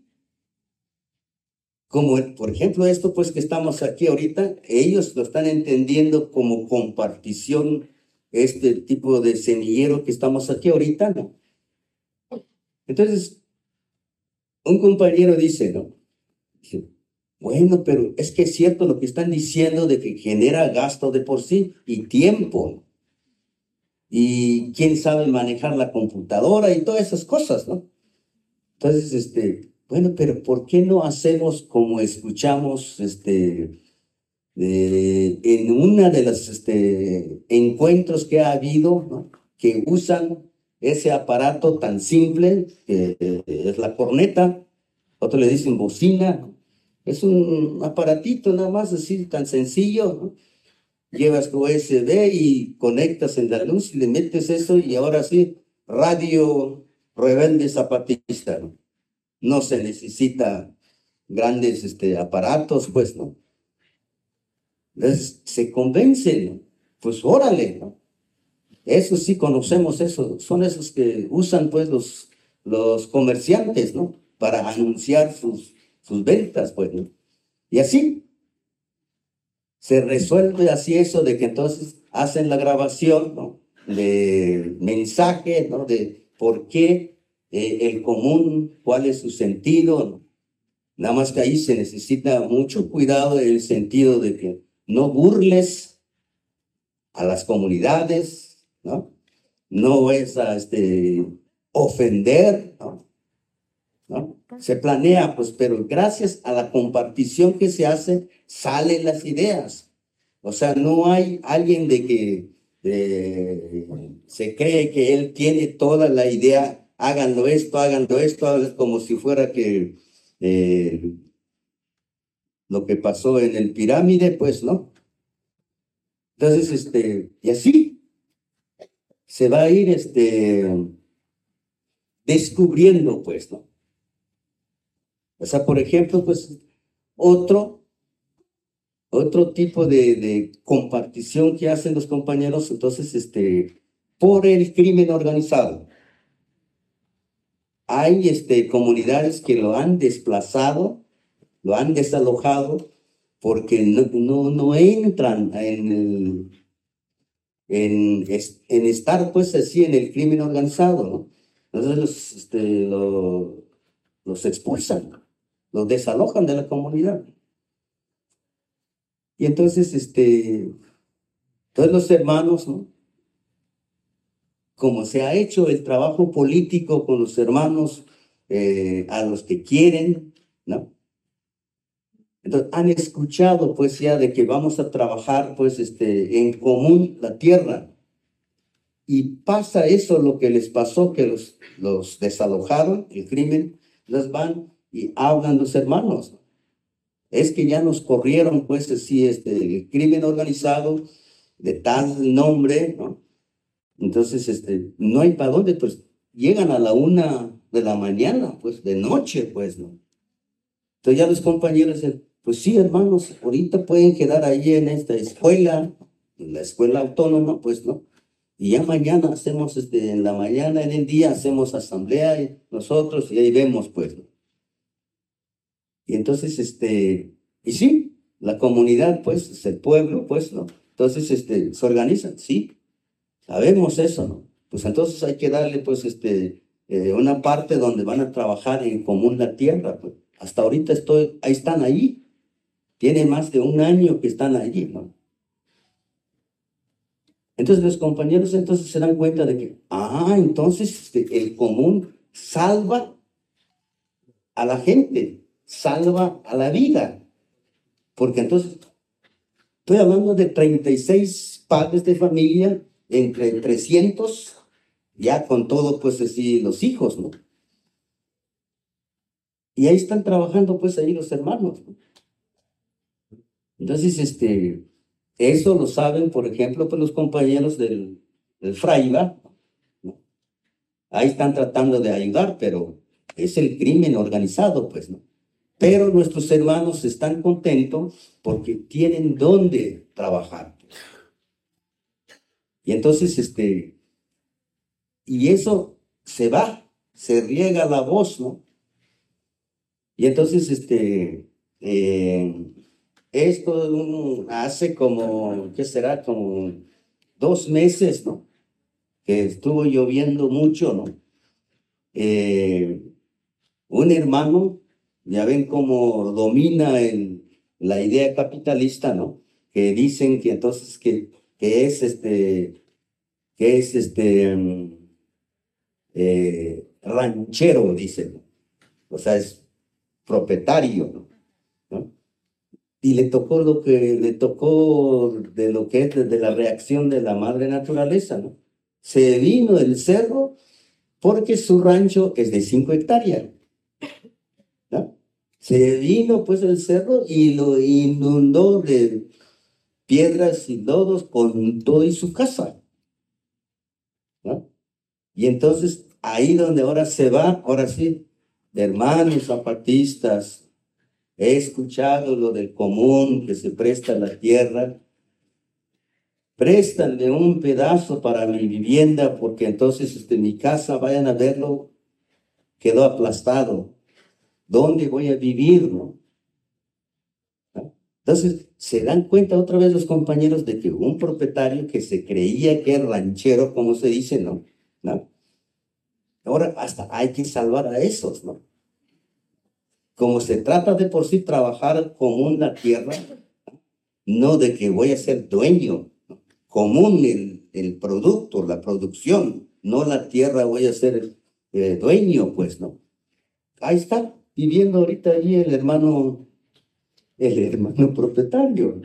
como, por ejemplo, esto pues que estamos aquí ahorita, ellos lo están entendiendo como compartición, este tipo de semillero que estamos aquí ahorita, ¿no? Entonces, un compañero dice, ¿no? Dice, bueno, pero es que es cierto lo que están diciendo de que genera gasto de por sí y tiempo. Y quién sabe manejar la computadora y todas esas cosas, ¿no? Entonces, este, bueno, pero ¿por qué no hacemos como escuchamos, este, de, en una de los este, encuentros que ha habido, ¿no? Que usan ese aparato tan simple, que eh, es la corneta, otros le dicen bocina, ¿no? Es un aparatito nada más así, tan sencillo, ¿no? Llevas tu U S B y conectas en la luz y le metes eso y ahora sí, radio rebelde zapatista, ¿no? No se necesita grandes este, aparatos, pues, ¿no? Entonces, se convencen, ¿no? Pues órale, ¿no? Eso sí conocemos, eso, son esos que usan, pues, los, los comerciantes, ¿no? Para anunciar sus, sus ventas, pues, ¿no? Y así se resuelve así eso de que entonces hacen la grabación, ¿no? De mensaje, ¿no? De por qué eh, el común, cuál es su sentido, ¿no? Nada más que ahí se necesita mucho cuidado en el sentido de que no burles a las comunidades, ¿no? No es a este, ofender, ¿no? ¿No? Se planea, pues, pero gracias a la compartición que se hace, salen las ideas. O sea, no hay alguien de que eh, se cree que él tiene toda la idea, háganlo esto, háganlo esto, háganlo, como si fuera que eh, lo que pasó en el pirámide, pues, ¿no? Entonces, este, y así se va a ir, este, descubriendo, pues, ¿no? O sea, por ejemplo, pues, otro, otro tipo de, de compartición que hacen los compañeros, entonces, este, por el crimen organizado. Hay, este, comunidades que lo han desplazado, lo han desalojado, porque no, no, no entran en el, en, en estar pues así en el crimen organizado, ¿no? Entonces los, este, lo, los expulsan, los desalojan de la comunidad. Y entonces, este, todos los hermanos, ¿no? Como se ha hecho el trabajo político con los hermanos eh, a los que quieren, ¿no? Entonces, han escuchado pues ya de que vamos a trabajar pues este, en común la tierra. Y pasa eso, lo que les pasó, que los, los desalojaron, el crimen, los van y hablan los hermanos. Es que ya nos corrieron, pues, así, este, el crimen organizado de tal nombre, ¿no? Entonces, este, no hay para dónde, pues, llegan a la una de la mañana, pues, de noche, pues, ¿no? Entonces ya los compañeros dicen, pues sí, hermanos, ahorita pueden quedar ahí en esta escuela, en la escuela autónoma, pues, ¿no? Y ya mañana hacemos, este, en la mañana, en el día, hacemos asamblea y nosotros, y ahí vemos, pues, ¿no? Y entonces, este, y sí, la comunidad, pues, es el pueblo, pues, ¿no? Entonces, este, se organizan, sí, sabemos eso, ¿no? Pues entonces hay que darle, pues, este, eh, una parte donde van a trabajar en común la tierra, pues. Hasta ahorita estoy, ahí están ahí. Tiene más de un año que están allí, ¿no? Entonces los compañeros entonces se dan cuenta de que, ah, entonces este, el común salva a la gente, salva a la vida. Porque entonces, estoy hablando de treinta y seis padres de familia, entre trescientos, ya con todo, pues así, los hijos, ¿no? Y ahí están trabajando, pues ahí los hermanos, ¿no? Entonces, este, eso lo saben, por ejemplo, pues los compañeros del, del Fraiba, ¿no? Ahí están tratando de ayudar, pero es el crimen organizado, pues, ¿no? Pero nuestros hermanos están contentos porque tienen dónde trabajar. Y entonces, este, y eso se va, se riega la voz, ¿no? Y entonces, este, eh, esto um, hace como, ¿qué será? Como dos meses, ¿no? Que estuvo lloviendo mucho, ¿no? Eh, un hermano, ya ven cómo domina el, la idea capitalista, ¿no? Que dicen que entonces que, que es este, que es este um, eh, ranchero, dicen, ¿no? O sea, es propietario, ¿no? ¿no? Y le tocó lo que le tocó de lo que es de la reacción de la madre naturaleza, ¿no? Se vino el cerro porque su rancho es de cinco hectáreas, ¿no? Se vino pues el cerro y lo inundó de piedras y lodos con todo y su casa, ¿no? Y entonces ahí donde ahora se va, ahora sí, hermanos zapatistas, he escuchado lo del común que se presta la tierra. Préstanme un pedazo para mi vivienda, porque entonces este, mi casa, vayan a verlo, quedó aplastado. ¿Dónde voy a vivir, no? ¿No? Entonces, se dan cuenta otra vez los compañeros de que un propietario que se creía que es ranchero, como se dice, ¿no? ¿No? Ahora hasta hay que salvar a esos, ¿no? Como se trata de por sí trabajar común la tierra, no de que voy a ser dueño, ¿no? Común el, el producto, la producción, no la tierra voy a ser eh, dueño, pues, ¿no? Ahí está viviendo ahorita allí el hermano, el hermano propietario.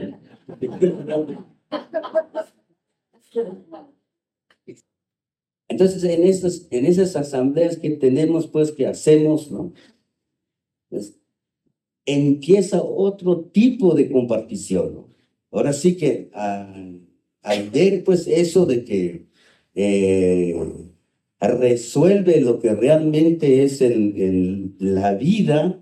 Entonces, en esas, en esas asambleas que tenemos, pues, que hacemos, ¿no? Pues, empieza otro tipo de compartición, ¿no? Ahora sí que al, al ver, pues, eso de que eh, resuelve lo que realmente es el, el, la vida,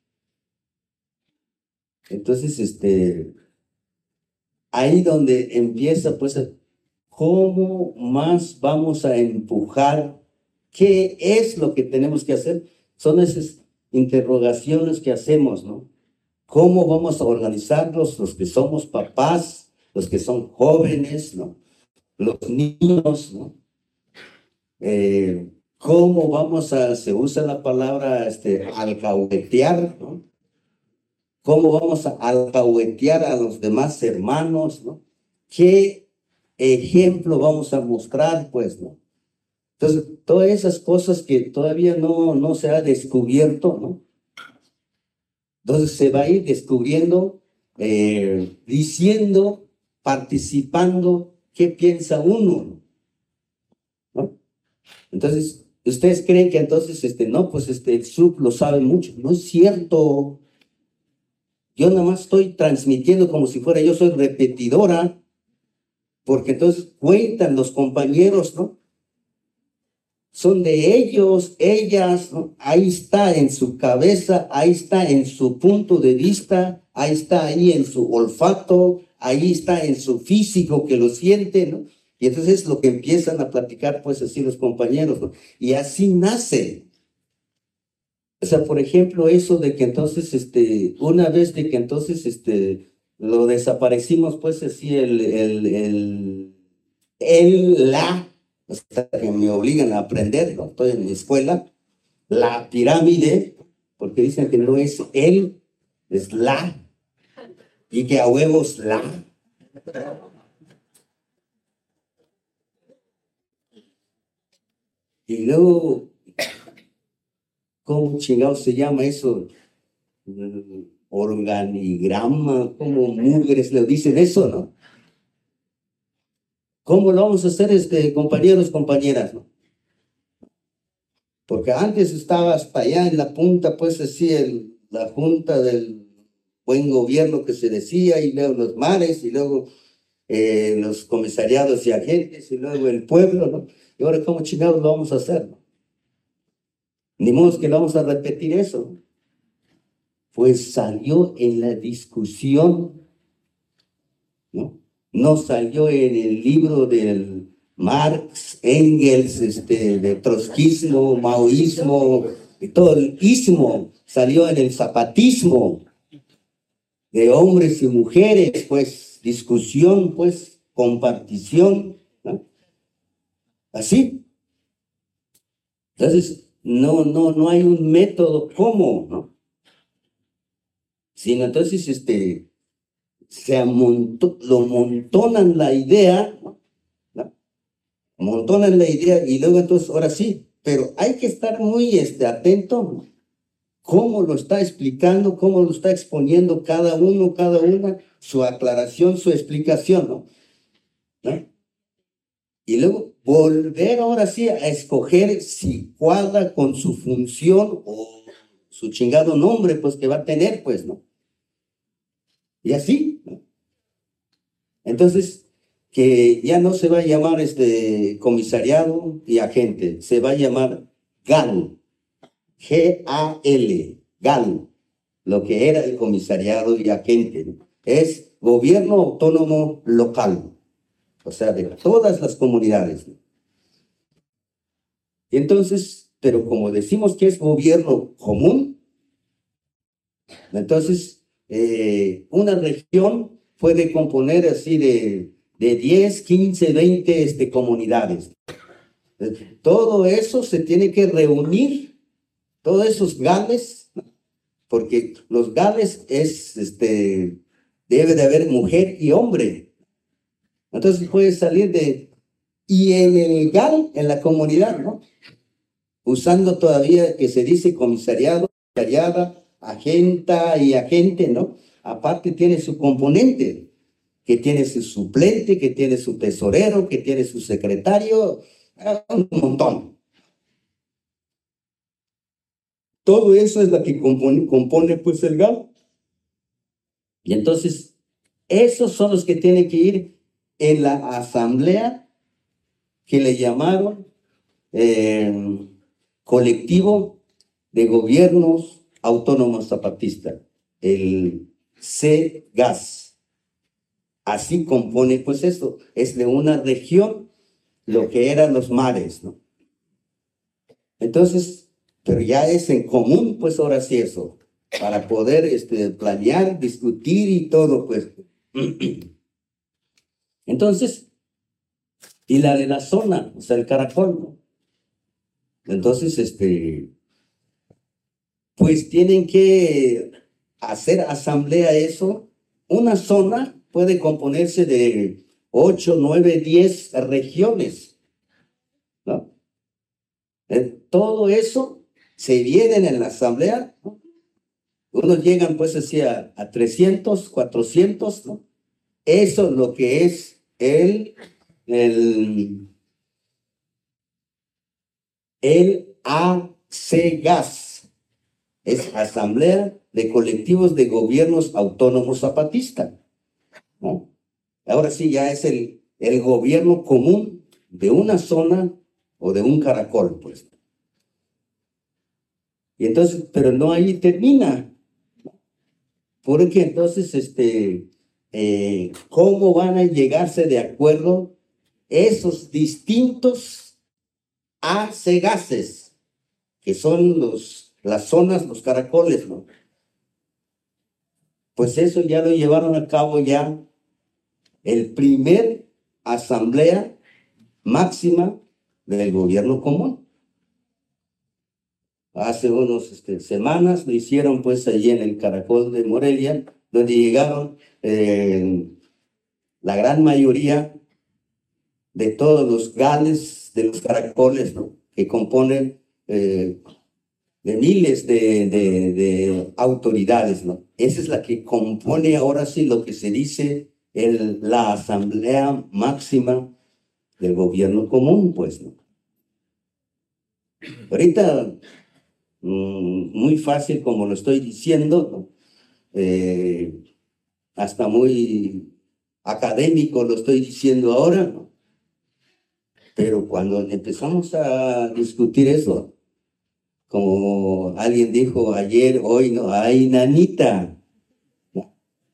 entonces, este, ahí donde empieza, pues, cómo más vamos a empujar, qué es lo que tenemos que hacer. Son esas interrogaciones que hacemos, ¿no? ¿Cómo vamos a organizarlos los que somos papás, los que son jóvenes, ¿no? Los niños, ¿no? Eh, ¿cómo vamos a, se usa la palabra, este, alcahuetear, ¿no? ¿Cómo vamos a alcahuetear a los demás hermanos, ¿no? ¿Qué ejemplo vamos a mostrar, pues, ¿no? Entonces, todas esas cosas que todavía no, no se ha descubierto, ¿no? Entonces se va a ir descubriendo, eh, diciendo, participando, qué piensa uno, ¿no? Entonces, ustedes creen que entonces, este, no, pues este, el S U P lo sabe mucho. No es cierto. Yo nada más estoy transmitiendo como si fuera yo soy repetidora, porque entonces cuentan los compañeros, ¿no? Son de ellos, ellas, ¿no? Ahí está en su cabeza, ahí está en su punto de vista, ahí está ahí en su olfato, ahí está en su físico que lo siente, ¿no? Y entonces es lo que empiezan a platicar, pues así los compañeros, ¿no? Y así nace. O sea, por ejemplo, eso de que entonces, este, una vez de que entonces, este, lo desaparecimos, pues así, el, el, el, el, la, hasta que me obligan a aprender, ¿no? Estoy en mi escuela, la pirámide, porque dicen que no es el, es la, y que a huevos la. Y luego, ¿cómo chingados se llama eso? Mm, Organigrama, ¿cómo mugres le dicen eso, no? ¿Cómo lo vamos a hacer, este, compañeros, compañeras, no? Porque antes estaba hasta allá en la punta, pues así, el, la junta del buen gobierno que se decía, y luego los mares, y luego eh, los comisariados y agentes, y luego el pueblo, ¿no? Y ahora, ¿cómo chingados lo vamos a hacer, no? Ni modo que lo vamos a repetir eso, ¿no? Pues salió en la discusión, ¿no? No salió en el libro del Marx, Engels, este, de trotskismo, maoísmo, y todo el ismo, salió en el zapatismo de hombres y mujeres, pues, discusión, pues, compartición, ¿no? Así. Entonces, no, no, no hay un método cómo, ¿no? Sino entonces, este, se amonto, lo montonan la idea, ¿no? ¿No? Montonan la idea y luego entonces, ahora sí, pero hay que estar muy este, atento cómo lo está explicando, cómo lo está exponiendo cada uno, cada una, su aclaración, su explicación, ¿no? ¿No? Y luego volver ahora sí a escoger si cuadra con su función o su chingado nombre, pues que va a tener, pues, ¿no? Y así, ¿no? Entonces, que ya no se va a llamar este comisariado y agente, se va a llamar G A L, G A L, G A L, lo que era el comisariado y agente, ¿no? Es gobierno autónomo local, o sea, de todas las comunidades, ¿no? Y entonces, pero como decimos que es gobierno común, entonces eh, una región puede componer así de, de diez, quince, veinte este, comunidades. Todo eso se tiene que reunir, todos esos gales, porque los gales es, este, debe de haber mujer y hombre. Entonces puede salir de, y en el gal, en la comunidad, ¿no? Usando todavía que se dice comisariado, comisariada, agenta y agente, ¿no? Aparte tiene su componente, que tiene su suplente, que tiene su tesorero, que tiene su secretario, un montón. Todo eso es lo que compone, compone pues el G A L. Y entonces, esos son los que tienen que ir en la asamblea que le llamaron eh, colectivo de gobiernos autónomos zapatistas, el C G A S. Así compone pues esto, es de una región lo que eran los mares, ¿no? Entonces, pero ya es en común, pues ahora sí eso, para poder este, planear, discutir y todo, pues. Entonces, y la de la zona, o sea, el caracol, ¿no? Entonces, este, pues tienen que hacer asamblea eso. Una zona puede componerse de ocho, nueve, diez regiones, ¿no? Eh, todo eso se vienen en la asamblea, ¿no? Unos llegan pues así a, a trescientos, cuatrocientos, ¿no? Eso es lo que es el, el, el ACEGAS, es Asamblea de Colectivos de Gobiernos Autónomos Zapatista, ¿no? Ahora sí ya es el, el gobierno común de una zona o de un caracol, pues. Y entonces, pero no ahí termina, porque entonces, este, eh, ¿cómo van a llegarse de acuerdo esos distintos ACEGASes, que son los, las zonas, los caracoles, ¿no? Pues eso ya lo llevaron a cabo ya el primer asamblea máxima del gobierno común. Hace unas este, semanas lo hicieron pues allí en el Caracol de Morelia, donde llegaron eh, la gran mayoría de todos los gales de los caracoles, ¿no? Que componen eh, de miles de, de, de autoridades, ¿no? Esa es la que compone ahora sí lo que se dice el, la asamblea máxima del gobierno común, pues, ¿no? Ahorita, mmm, muy fácil como lo estoy diciendo, ¿no? Eh, hasta muy académico lo estoy diciendo ahora, ¿no? Pero cuando empezamos a discutir eso, como alguien dijo ayer, hoy, no, ay, nanita, ¿no?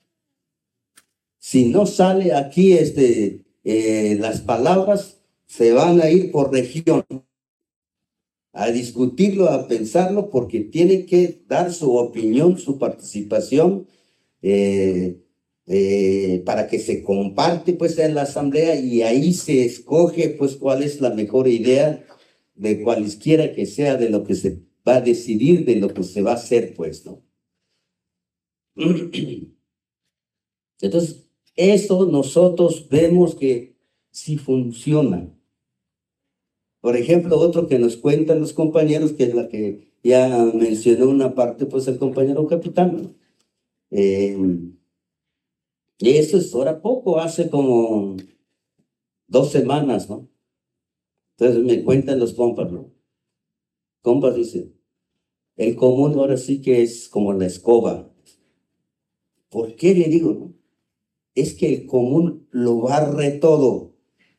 Si no sale aquí este, eh, las palabras, se van a ir por región, a discutirlo, a pensarlo, porque tiene que dar su opinión, su participación, eh, eh, para que se comparte pues en la asamblea y ahí se escoge pues cuál es la mejor idea de cualesquiera que sea de lo que se va a decidir, de lo que se va a hacer pues, ¿no? Entonces, eso nosotros vemos que sí funciona. Por ejemplo, otro que nos cuentan los compañeros, que es la que ya mencionó una parte, pues el compañero capitán, ¿no? Eh, y eso es ahora poco, hace como dos semanas, ¿no? Entonces me cuentan los compas, ¿no? Compas dice, el común ahora sí que es como la escoba. ¿Por qué le digo, no? Es que el común lo barre todo.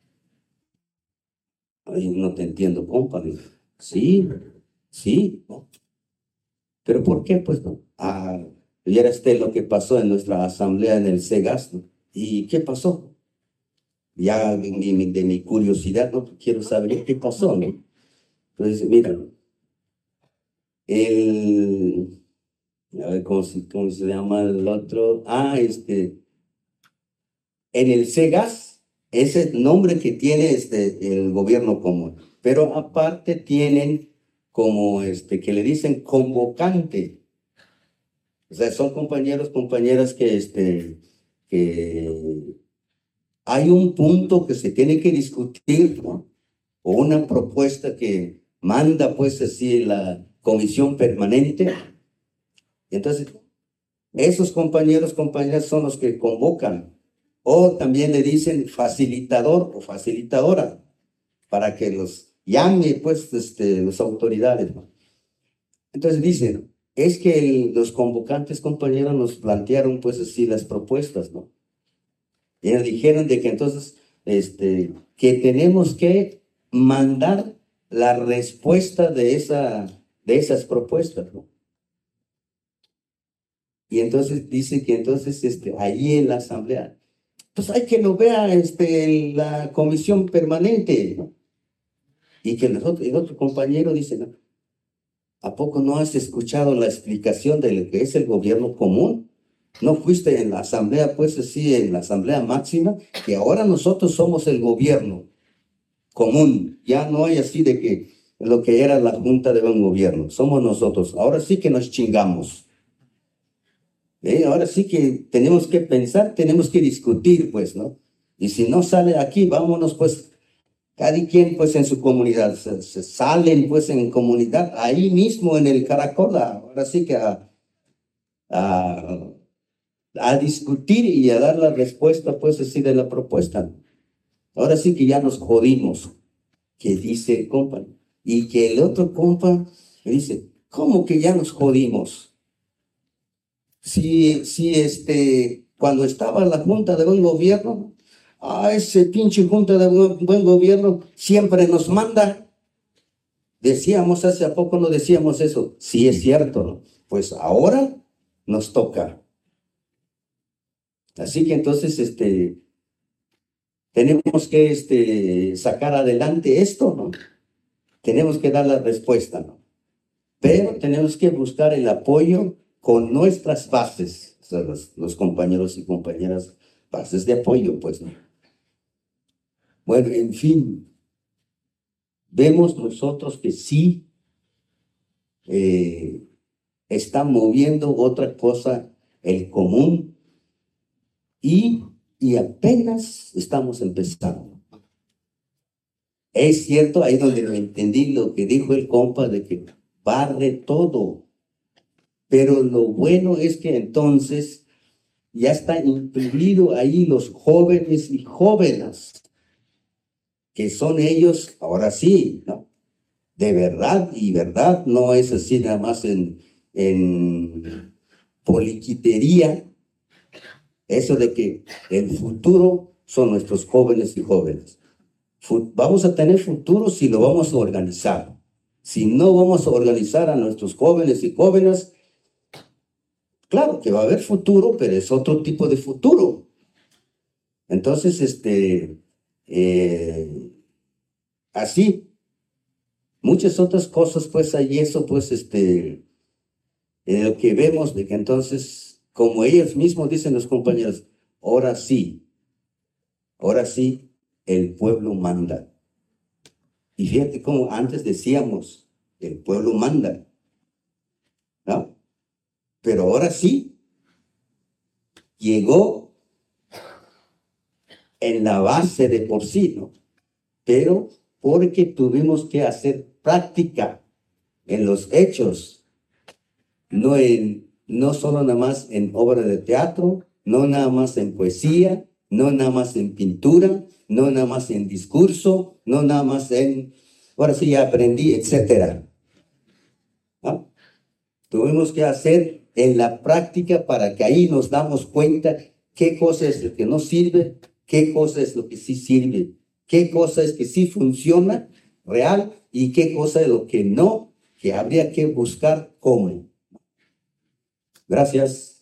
Ay, no te entiendo, compa. Dice, sí, sí, ¿no? ¿Pero por qué? Pues no. Ah, y era este lo que pasó en nuestra asamblea en el CEGAS, ¿no? ¿Y qué pasó? Ya de, de, de mi curiosidad, ¿no? Quiero saber qué pasó, ¿no? Entonces, mira, el, a ver cómo se, cómo se llama el otro, ah, este, en el CEGAS, ese nombre que tiene este, el gobierno común, pero aparte tienen como, este, que le dicen convocante. O sea, son compañeros, compañeras que, este, que hay un punto que se tiene que discutir, ¿no? O una propuesta que manda, pues, así la comisión permanente. Entonces, esos compañeros, compañeras son los que convocan. O también le dicen facilitador o facilitadora, para que los llame, pues, este, las autoridades, ¿no? Entonces dicen, es que el, los convocantes, compañeros, nos plantearon, pues, así las propuestas, ¿no? Y nos dijeron de que entonces, este, que tenemos que mandar la respuesta de, esa, de esas propuestas, ¿no? Y entonces dice que entonces, este, allí en la asamblea, pues hay que lo vea este, la comisión permanente, ¿no? Y que el otro, el otro compañero dice, ¿no? ¿A poco no has escuchado la explicación de lo que es el gobierno común? ¿No fuiste en la asamblea, pues así, en la asamblea máxima? Que ahora nosotros somos el gobierno común. Ya no hay así de que lo que era la junta de un gobierno. Somos nosotros. Ahora sí que nos chingamos. ¿Eh? Ahora sí que tenemos que pensar, tenemos que discutir, pues, ¿no? Y si no sale aquí, vámonos, pues, cada quien, pues, en su comunidad. Se, se salen, pues, en comunidad, ahí mismo en el Caracol, ahora sí que a, a, a discutir y a dar la respuesta, pues, así de la propuesta. Ahora sí que ya nos jodimos, que dice, compa. Y que el otro compa me dice, ¿cómo que ya nos jodimos? Si, si este, cuando estaba la Junta de Buen Gobierno, a ese pinche Junta de Buen, buen Gobierno siempre nos manda. Decíamos hace a poco, no decíamos eso. Sí es cierto, ¿no? Pues ahora nos toca. Así que entonces, este, tenemos que este, sacar adelante esto, ¿no? Tenemos que dar la respuesta, ¿no? Pero tenemos que buscar el apoyo con nuestras bases, o sea, los, los compañeros y compañeras, bases de apoyo, pues, ¿no? Bueno, en fin, vemos nosotros que sí eh, está moviendo otra cosa, el común, y, y apenas estamos empezando. Es cierto, ahí donde lo entendí lo que dijo el compa de que barre todo. Pero lo bueno es que entonces ya está incluido ahí los jóvenes y jóvenes, que son ellos, ahora sí, ¿no? De verdad y verdad, no es así nada más en, en poliquitería, eso de que el futuro son nuestros jóvenes y jóvenes. Vamos a tener futuro si lo vamos a organizar. Si no vamos a organizar a nuestros jóvenes y jóvenes, claro que va a haber futuro, pero es otro tipo de futuro. Entonces, este, eh, así, muchas otras cosas, pues hay eso, pues, este, eh, lo que vemos de que entonces, como ellos mismos dicen los compañeros, ahora sí, ahora sí, el pueblo manda. Y fíjate cómo antes decíamos, el pueblo manda, ¿no? Pero ahora sí, llegó en la base de por sí, ¿no? Pero porque tuvimos que hacer práctica en los hechos, no, en, no solo nada más en obra de teatro, no nada más en poesía, no nada más en pintura, no nada más en discurso, no nada más en, ahora sí ya aprendí, etcétera, ¿no? Tuvimos que hacer en la práctica para que ahí nos damos cuenta qué cosa es lo que no sirve, qué cosa es lo que sí sirve, qué cosa es que sí funciona real y qué cosa es lo que no, que habría que buscar cómo. Gracias.